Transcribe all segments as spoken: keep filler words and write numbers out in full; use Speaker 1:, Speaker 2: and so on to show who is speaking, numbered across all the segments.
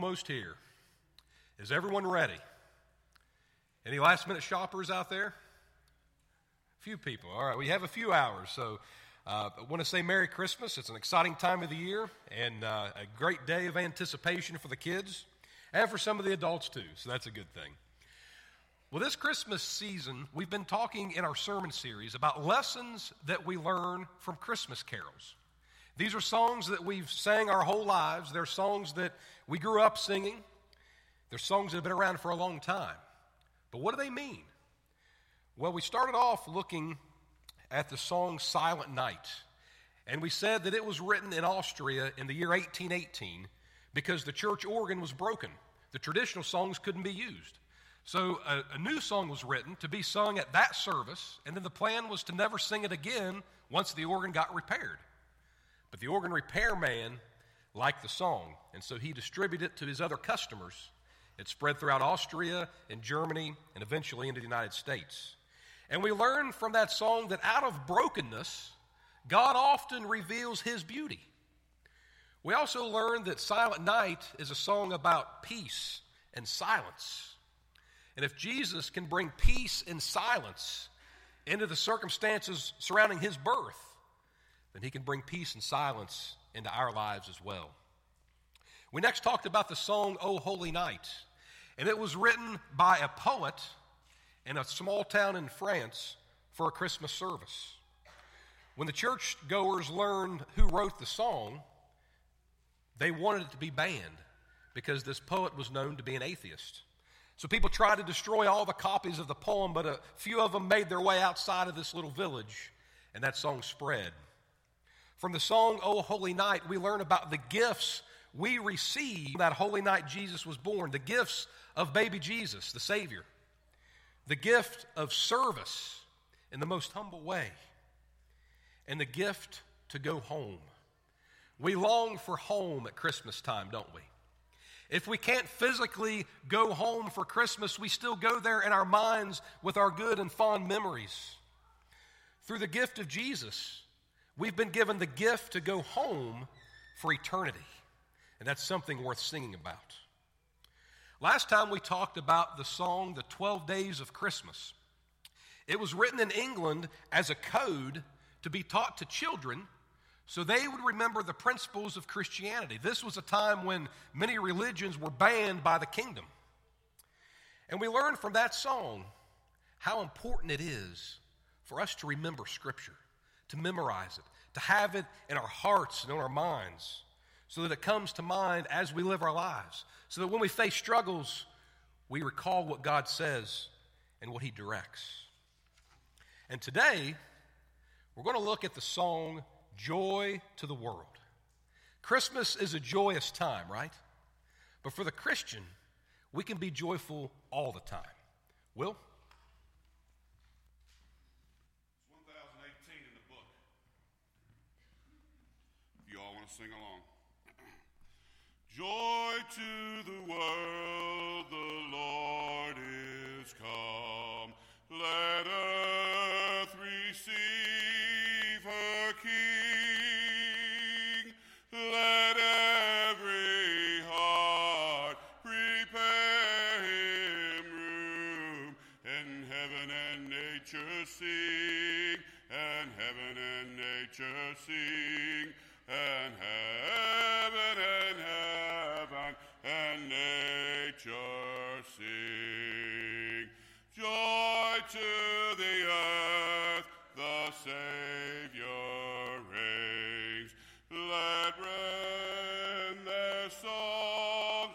Speaker 1: Almost here. Is everyone ready? Any last minute shoppers out there? Few people. All right, we have a few hours, so uh, I want to say Merry Christmas. It's an exciting time of the year and uh, a great day of anticipation for the kids and for some of the adults too, so that's a good thing. Well, this Christmas season, we've been talking in our sermon series about lessons that we learn from Christmas carols. These are songs that we've sang our whole lives. They're songs that we grew up singing. They're songs that have been around for a long time. But what do they mean? Well, we started off looking at the song Silent Night. And we said that it was written in Austria in the year eighteen eighteen because the church organ was broken. The traditional songs couldn't be used. So a, a new song was written to be sung at that service, and then the plan was to never sing it again once the organ got repaired. But the organ repairman liked the song, and so he distributed it to his other customers. It spread throughout Austria and Germany and eventually into the United States. And we learned from that song that out of brokenness, God often reveals his beauty. We also learned that Silent Night is a song about peace and silence. And if Jesus can bring peace and silence into the circumstances surrounding his birth, then he can bring peace and silence into our lives as well. We next talked about the song, O Holy Night, and it was written by a poet in a small town in France for a Christmas service. When the churchgoers learned who wrote the song, they wanted it to be banned because this poet was known to be an atheist. So people tried to destroy all the copies of the poem, but a few of them made their way outside of this little village, and that song spread. From the song, O Holy Night, we learn about the gifts we received that holy night Jesus was born, the gifts of baby Jesus, the Savior, the gift of service in the most humble way, and the gift to go home. We long for home at Christmas time, don't we? If we can't physically go home for Christmas, we still go there in our minds with our good and fond memories. Through the gift of Jesus, we've been given the gift to go home for eternity, and that's something worth singing about. Last time we talked about the song, The twelve Days of Christmas. It was written in England as a code to be taught to children so they would remember the principles of Christianity. This was a time when many religions were banned by the kingdom. And we learned from that song how important it is for us to remember Scripture, to memorize it, to have it in our hearts and in our minds so that it comes to mind as we live our lives, so that when we face struggles, we recall what God says and what he directs. And today, we're going to look at the song, Joy to the World. Christmas is a joyous time, right? But for the Christian, we can be joyful all the time. Will?
Speaker 2: Sing along. Joy to the world, the Lord is come. Let earth receive her King. Let every heart prepare him room. And heaven and nature sing, and heaven and nature sing. And heaven and heaven and nature sing. Joy to the earth, the Savior reigns. Let rain their songs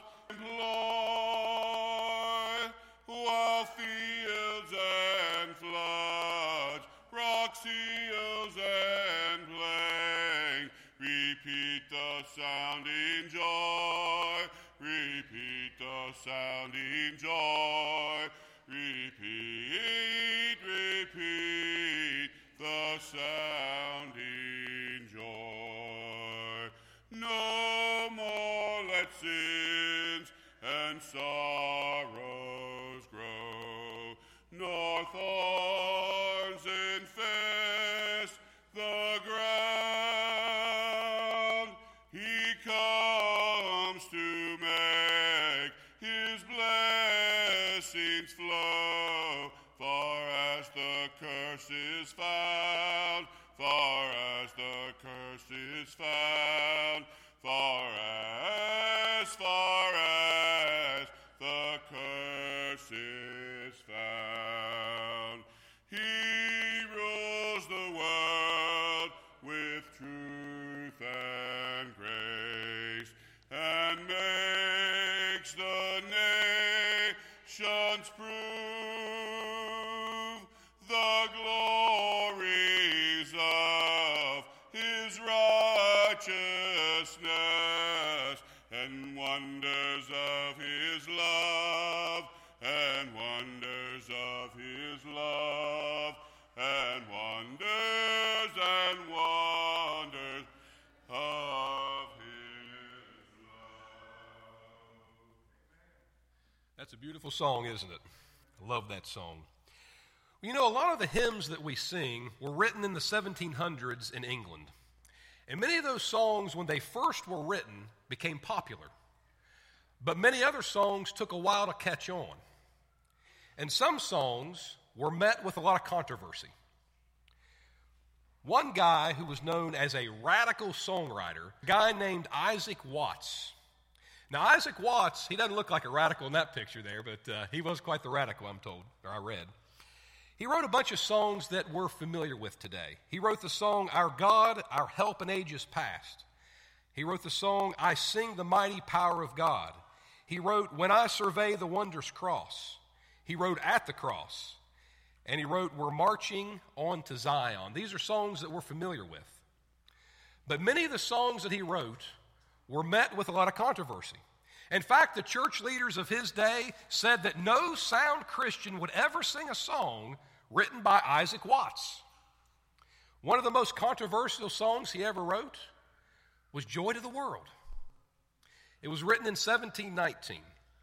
Speaker 2: employ, while fields and floods, rocks, hills, and plains repeat the sounding joy, repeat the sounding joy, repeat, repeat the sounding joy. No more let sins and sorrows grow, nor thorns infest the ground. He comes to make blessings flow, far as the curse is found, far as the curse is found, far as, far as the curse is found. He rules the world with truth and grace, and makes the nations prove the glories of his righteousness, and wonders of his love, and wonders of his love, and wonders and wonders of his love.
Speaker 1: That's a beautiful song, isn't it? I love that song. You know, a lot of the hymns that we sing were written in the seventeen hundreds in England. And many of those songs, when they first were written, became popular. But many other songs took a while to catch on. And some songs were met with a lot of controversy. One guy who was known as a radical songwriter, a guy named Isaac Watts. Now, Isaac Watts, he doesn't look like a radical in that picture there, but uh, he was quite the radical, I'm told, or I read. He wrote a bunch of songs that we're familiar with today. He wrote the song, Our God, Our Help in Ages Past. He wrote the song, I Sing the Mighty Power of God. He wrote, When I Survey the Wondrous Cross. He wrote, At the Cross. And he wrote, We're Marching on to Zion. These are songs that we're familiar with. But many of the songs that he wrote were met with a lot of controversy. In fact, the church leaders of his day said that no sound Christian would ever sing a song written by Isaac Watts. One of the most controversial songs he ever wrote was Joy to the World. It was written in seventeen nineteen.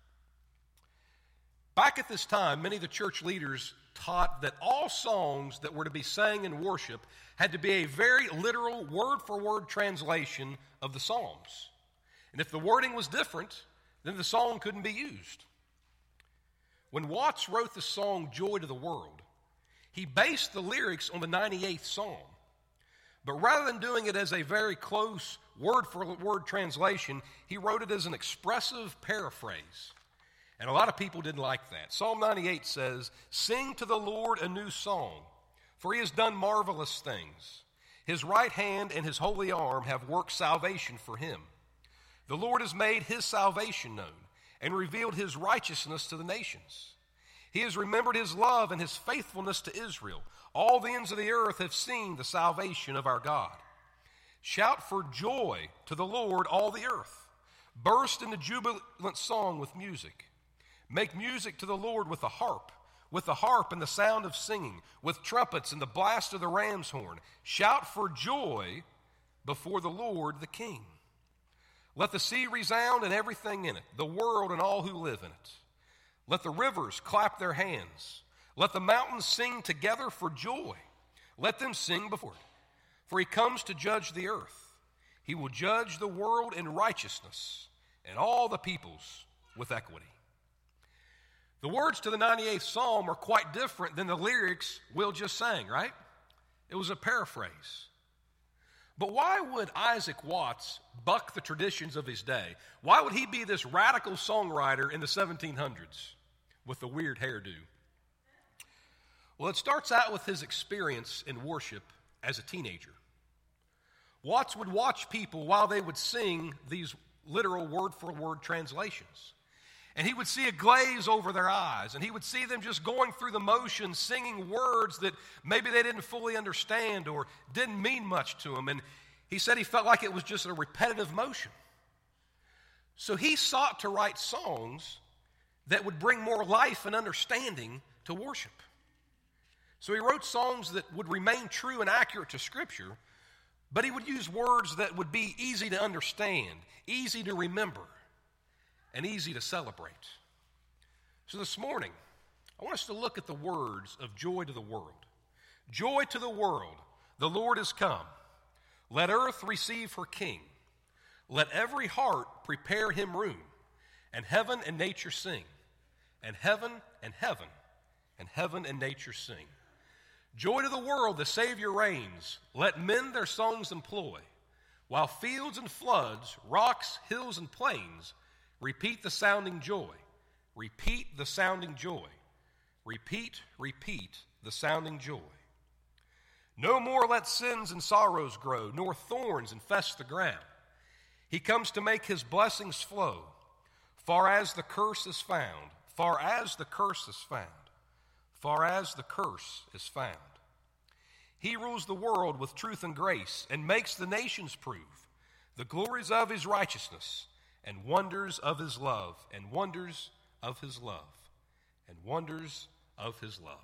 Speaker 1: Back at this time, many of the church leaders taught that all songs that were to be sang in worship had to be a very literal, word-for-word translation of the Psalms. And if the wording was different, then the song couldn't be used. When Watts wrote the song Joy to the World, he based the lyrics on the ninety-eighth Psalm. But rather than doing it as a very close word-for-word translation, he wrote it as an expressive paraphrase. And a lot of people didn't like that. Psalm ninety-eight says, Sing to the Lord a new song, for he has done marvelous things. His right hand and his holy arm have worked salvation for him. The Lord has made his salvation known and revealed his righteousness to the nations. He has remembered his love and his faithfulness to Israel. All the ends of the earth have seen the salvation of our God. Shout for joy to the Lord, all the earth. Burst into jubilant song with music. Make music to the Lord with the harp, with the harp and the sound of singing, with trumpets and the blast of the ram's horn. Shout for joy before the Lord the King. Let the sea resound and everything in it, the world and all who live in it. Let the rivers clap their hands. Let the mountains sing together for joy. Let them sing before it. For he comes to judge the earth. He will judge the world in righteousness and all the peoples with equity. The words to the ninety-eighth Psalm are quite different than the lyrics Will just sang, right? It was a paraphrase. But why would Isaac Watts buck the traditions of his day? Why would he be this radical songwriter in the seventeen hundreds with the weird hairdo? Well, it starts out with his experience in worship as a teenager. Watts would watch people while they would sing these literal word-for-word translations. And he would see a glaze over their eyes, and he would see them just going through the motions, singing words that maybe they didn't fully understand or didn't mean much to them. And he said he felt like it was just a repetitive motion. So he sought to write songs that would bring more life and understanding to worship. So he wrote songs that would remain true and accurate to Scripture, but he would use words that would be easy to understand, easy to remember, and easy to celebrate. So this morning, I want us to look at the words of Joy to the World. Joy to the world, the Lord is come. Let earth receive her King. Let every heart prepare him room, and heaven and nature sing. and heaven and heaven, and heaven and nature sing. Joy to the world, the Savior reigns. Let men their songs employ, while fields and floods, rocks, hills, and plains repeat the sounding joy. Repeat the sounding joy. Repeat, repeat the sounding joy. No more let sins and sorrows grow, nor thorns infest the ground. He comes to make his blessings flow, far as the curse is found, far as the curse is found, far as the curse is found. He rules the world with truth and grace, and makes the nations prove the glories of his righteousness, and wonders of his love, and wonders of his love, and wonders of his love.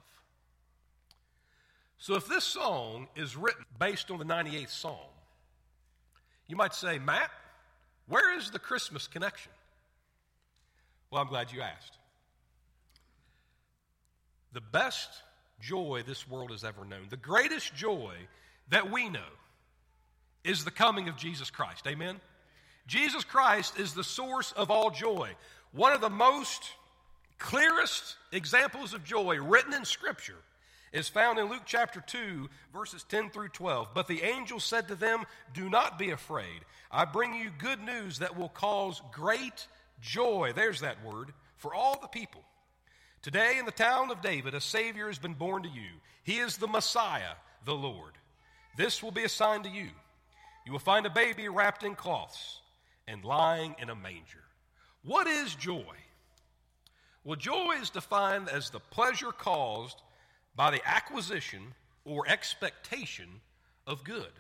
Speaker 1: So if this song is written based on the ninety-eighth Psalm, you might say, Matt, where is the Christmas connection? Well, I'm glad you asked. The best joy this world has ever known, the greatest joy that we know, is the coming of Jesus Christ. Amen? Jesus Christ is the source of all joy. One of the most clearest examples of joy written in Scripture is found in Luke chapter two, verses ten through twelve. But the angel said to them, do not be afraid. I bring you good news that will cause great joy, there's that word, for all the people. Today in the town of David, a Savior has been born to you. He is the Messiah, the Lord. This will be a sign to you. You will find a baby wrapped in cloths and lying in a manger. What is joy? Well, joy is defined as the pleasure caused by the acquisition or expectation of good.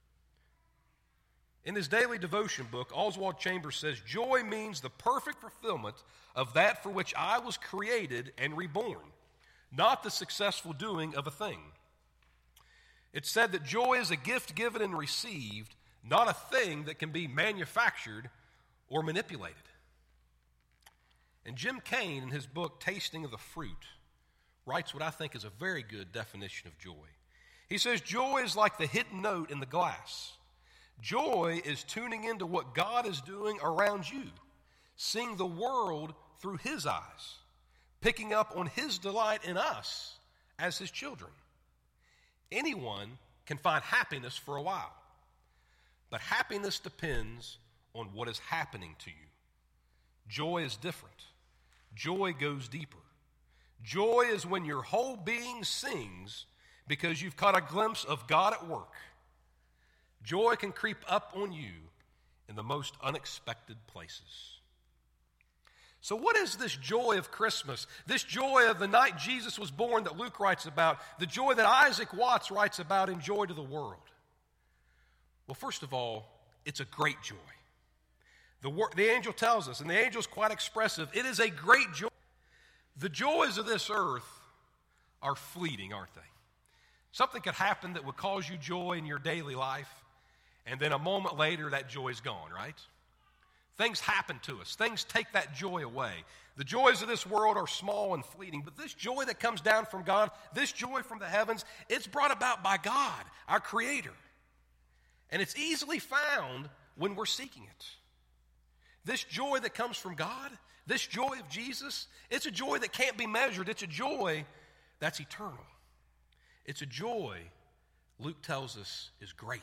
Speaker 1: In his daily devotion book, Oswald Chambers says, joy means the perfect fulfillment of that for which I was created and reborn, not the successful doing of a thing. It's said that joy is a gift given and received, not a thing that can be manufactured or manipulated. And Jim Kane, in his book, Tasting of the Fruit, writes what I think is a very good definition of joy. He says, joy is like the hidden note in the glass. Joy is tuning into what God is doing around you, seeing the world through his eyes, picking up on his delight in us as his children. Anyone can find happiness for a while, but happiness depends on what is happening to you. Joy is different. Joy goes deeper. Joy is when your whole being sings because you've caught a glimpse of God at work. Joy can creep up on you in the most unexpected places. So what is this joy of Christmas? This joy of the night Jesus was born that Luke writes about, the joy that Isaac Watts writes about in Joy to the World? Well, first of all, it's a great joy. The, the angel tells us, and the angel is quite expressive, it is a great joy. The joys of this earth are fleeting, aren't they? Something could happen that would cause you joy in your daily life, and then a moment later, that joy is gone, right? Things happen to us. Things take that joy away. The joys of this world are small and fleeting, but this joy that comes down from God, this joy from the heavens, it's brought about by God, our Creator. And it's easily found when we're seeking it. This joy that comes from God, this joy of Jesus, it's a joy that can't be measured. It's a joy that's eternal. It's a joy, Luke tells us, is great.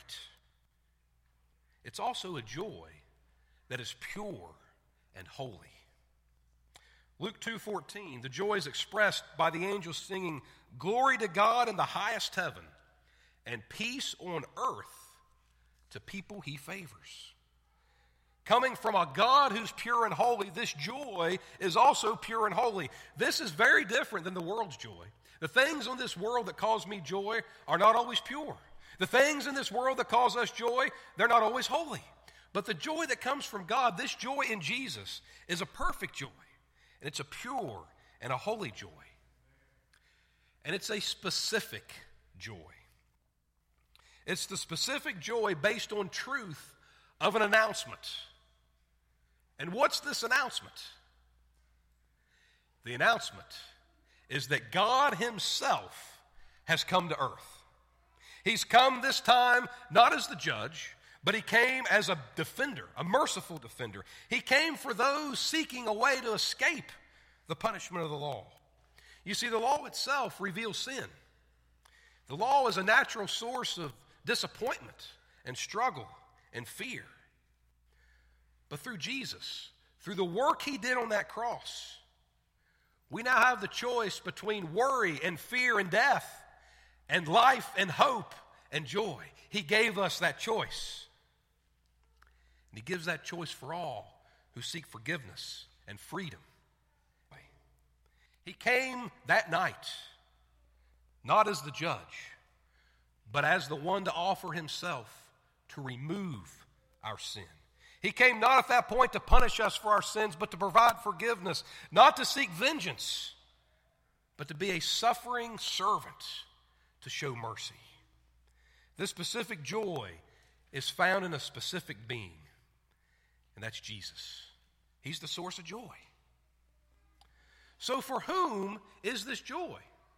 Speaker 1: It's also a joy that is pure and holy. Luke two fourteen, the joy is expressed by the angels singing, "Glory to God in the highest heaven, and peace on earth to people he favors." Coming from a God who's pure and holy, this joy is also pure and holy. This is very different than the world's joy. The things in this world that cause me joy are not always pure. The things in this world that cause us joy, they're not always holy. But the joy that comes from God, this joy in Jesus, is a perfect joy. And it's a pure and a holy joy. And it's a specific joy. It's the specific joy based on truth of an announcement. And what's this announcement? The announcement is that God himself has come to earth. He's come this time not as the judge, but he came as a defender, a merciful defender. He came for those seeking a way to escape the punishment of the law. You see, the law itself reveals sin. The law is a natural source of disappointment and struggle and fear. But through Jesus, through the work he did on that cross, we now have the choice between worry and fear and death and life and hope and joy. He gave us that choice. And he gives that choice for all who seek forgiveness and freedom. He came that night, not as the judge, but as the one to offer himself to remove our sin. He came not at that point to punish us for our sins, but to provide forgiveness, not to seek vengeance, but to be a suffering servant to show mercy. This specific joy is found in a specific being, and that's Jesus. He's the source of joy. So for whom is this joy?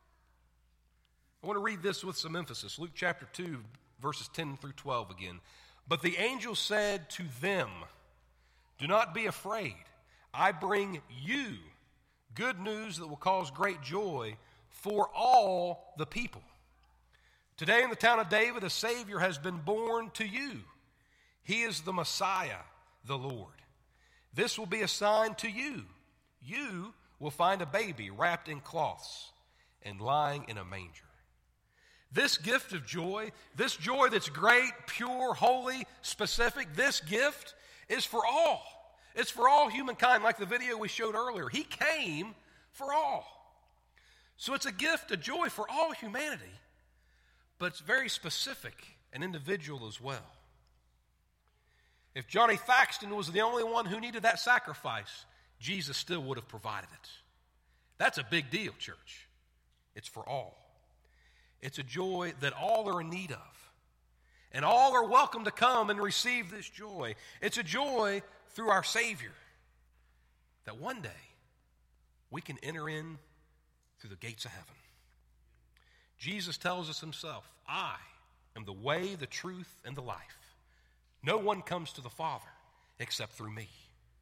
Speaker 1: I want to read this with some emphasis. Luke chapter two, verses ten through twelve again. But the angel said to them, "Do not be afraid. I bring you good news that will cause great joy for all the people. Today in the town of David, a Savior has been born to you. He is the Messiah, the Lord. This will be a sign to you. You will find a baby wrapped in cloths and lying in a manger." This gift of joy, this joy that's great, pure, holy, specific, this gift is for all. It's for all humankind, like the video we showed earlier. He came for all. So it's a gift, a joy for all humanity, but it's very specific and individual as well. If Johnny Thaxton was the only one who needed that sacrifice, Jesus still would have provided it. That's a big deal, church. It's for all. It's a joy that all are in need of. And all are welcome to come and receive this joy. It's a joy through our Savior that one day we can enter in through the gates of heaven. Jesus tells us himself, "I am the way, the truth, and the life. No one comes to the Father except through me."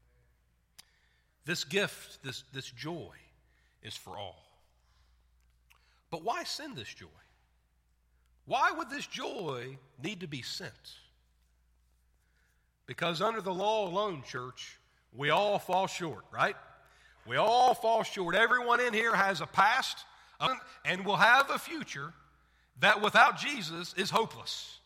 Speaker 1: This gift, this, this joy is for all. But why send this joy? Why would this joy need to be sent? Because under the law alone, church, we all fall short, right? We all fall short. Everyone in here has a past and will have a future that without Jesus is hopeless.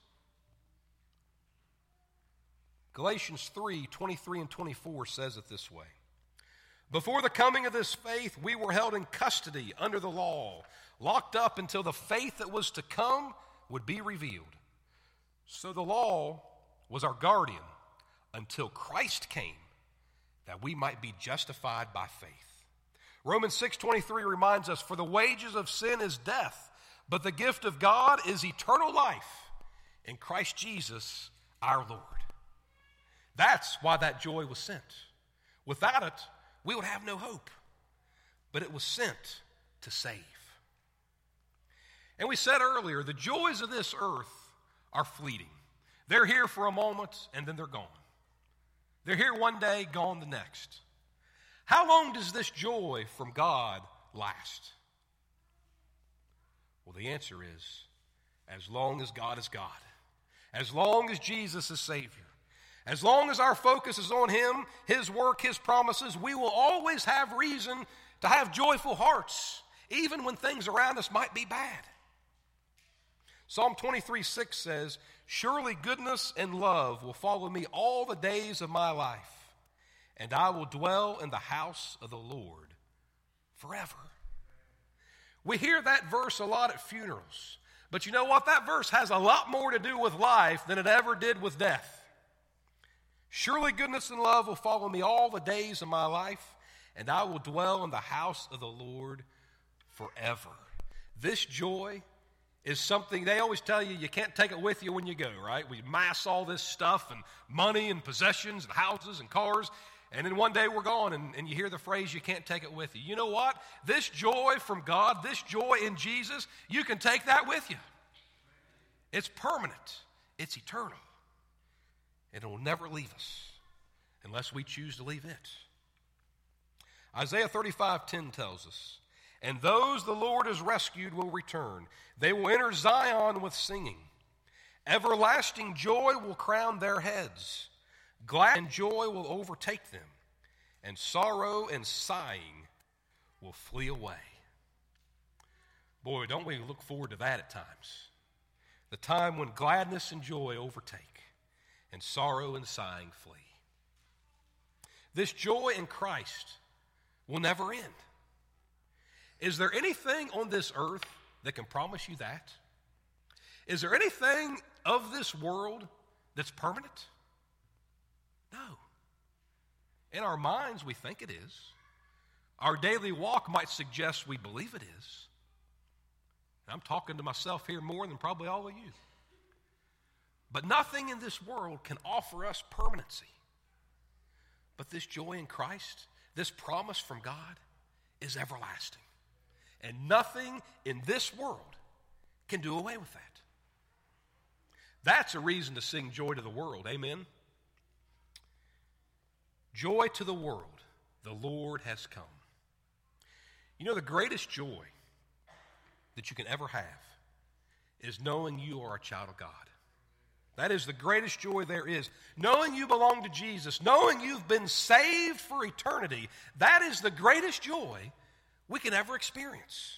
Speaker 1: Galatians three, twenty-three and twenty-four says it this way. "Before the coming of this faith, we were held in custody under the law, locked up until the faith that was to come would be revealed. So the law was our guardian until Christ came, that we might be justified by faith." Romans six twenty-three reminds us, "For the wages of sin is death, but the gift of God is eternal life in Christ Jesus our Lord." That's why that joy was sent. Without it, we would have no hope. But it was sent to save. And we said earlier, the joys of this earth are fleeting. They're here for a moment, and then they're gone. They're here one day, gone the next. How long does this joy from God last? Well, the answer is, as long as God is God. As long as Jesus is Savior. As long as our focus is on Him, His work, His promises, we will always have reason to have joyful hearts, even when things around us might be bad. Psalm twenty-three six says, "Surely goodness and love will follow me all the days of my life, and I will dwell in the house of the Lord forever." We hear that verse a lot at funerals, but you know what? That verse has a lot more to do with life than it ever did with death. "Surely goodness and love will follow me all the days of my life, and I will dwell in the house of the Lord forever." This joy is something, they always tell you, you can't take it with you when you go, right? We mass all this stuff and money and possessions and houses and cars, and then one day we're gone, and, and you hear the phrase, you can't take it with you. You know what? This joy from God, this joy in Jesus, you can take that with you. It's permanent. It's eternal. And it will never leave us unless we choose to leave it. Isaiah thirty-five ten tells us, and those the Lord has rescued will return. They will enter Zion with singing. Everlasting joy will crown their heads. Glad and joy will overtake them, and sorrow and sighing will flee away. Boy, don't we look forward to that at times. The time when gladness and joy overtake, and sorrow and sighing flee. This joy in Christ will never end. Is there anything on this earth that can promise you that? Is there anything of this world that's permanent? No. In our minds, we think it is. Our daily walk might suggest we believe it is. I'm talking to myself here more than probably all of you. But nothing in this world can offer us permanency. But this joy in Christ, this promise from God, is everlasting. And nothing in this world can do away with that. That's a reason to sing joy to the world. Amen? Joy to the world. The Lord has come. You know, the greatest joy that you can ever have is knowing you are a child of God. That is the greatest joy there is. Knowing you belong to Jesus, knowing you've been saved for eternity, that is the greatest joy we can ever experience.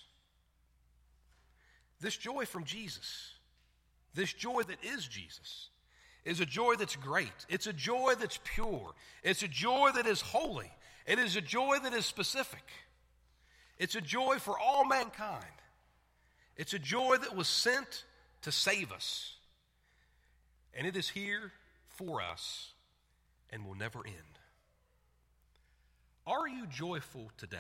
Speaker 1: This joy from Jesus, this joy that is Jesus, is a joy that's great. It's a joy that's pure. It's a joy that is holy. It is a joy that is specific. It's a joy for all mankind. It's a joy that was sent to save us. And it is here for us and will never end. Are you joyful today?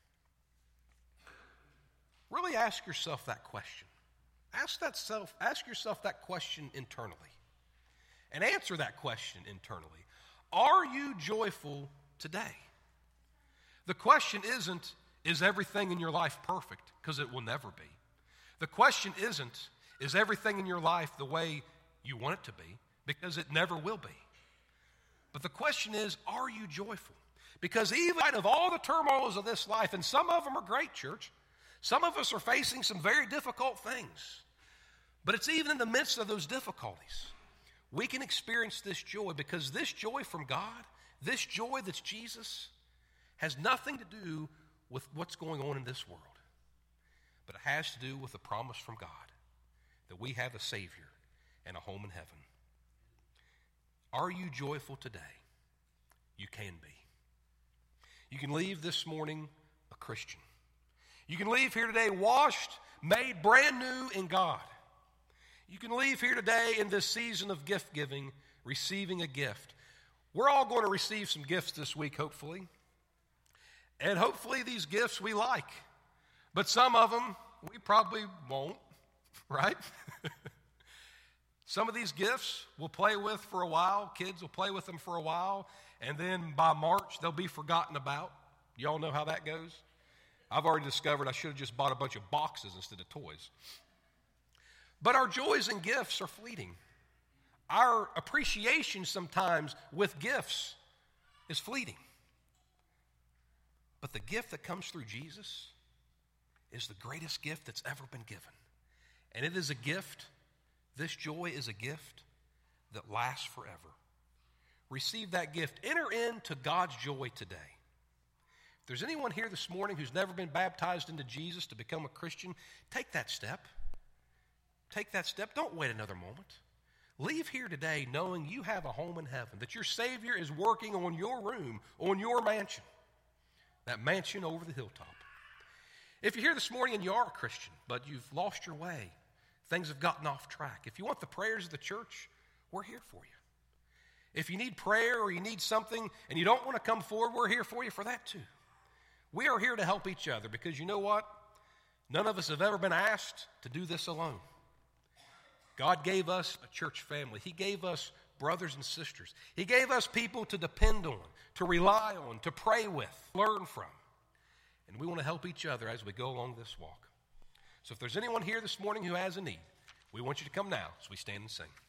Speaker 1: Really ask yourself that question. Ask that self, ask yourself that question internally. And answer that question internally. Are you joyful today? The question isn't, is everything in your life perfect? Because it will never be. The question isn't, is everything in your life the way you want it to be? Because it never will be. But the question is, are you joyful? Because even out of all the turmoils of this life, and some of them are great, church, some of us are facing some very difficult things. But it's even in the midst of those difficulties, we can experience this joy, because this joy from God, this joy that's Jesus, has nothing to do with what's going on in this world. But it has to do with the promise from God that we have a Savior and a home in heaven. Are you joyful today? You can be. You can leave this morning a Christian. You can leave here today washed, made brand new in God. You can leave here today in this season of gift giving, receiving a gift. We're all going to receive some gifts this week, hopefully. And hopefully these gifts we like. But some of them we probably won't, right? Some of these gifts we'll play with for a while. Kids will play with them for a while. And then by March, they'll be forgotten about. Y'all know how that goes? I've already discovered I should have just bought a bunch of boxes instead of toys. But our joys and gifts are fleeting. Our appreciation sometimes with gifts is fleeting. But the gift that comes through Jesus is the greatest gift that's ever been given. And it is a gift, this joy is a gift that lasts forever. Receive that gift. Enter into God's joy today. If there's anyone here this morning who's never been baptized into Jesus to become a Christian, take that step. Take that step. Don't wait another moment. Leave here today knowing you have a home in heaven, that your Savior is working on your room, on your mansion, that mansion over the hilltop. If you're here this morning and you are a Christian, but you've lost your way, things have gotten off track, if you want the prayers of the church, we're here for you. If you need prayer or you need something and you don't want to come forward, we're here for you for that too. We are here to help each other because you know what? None of us have ever been asked to do this alone. God gave us a church family. He gave us brothers and sisters. He gave us people to depend on, to rely on, to pray with, learn from. And we want to help each other as we go along this walk. So if there's anyone here this morning who has a need, we want you to come now as we stand and sing.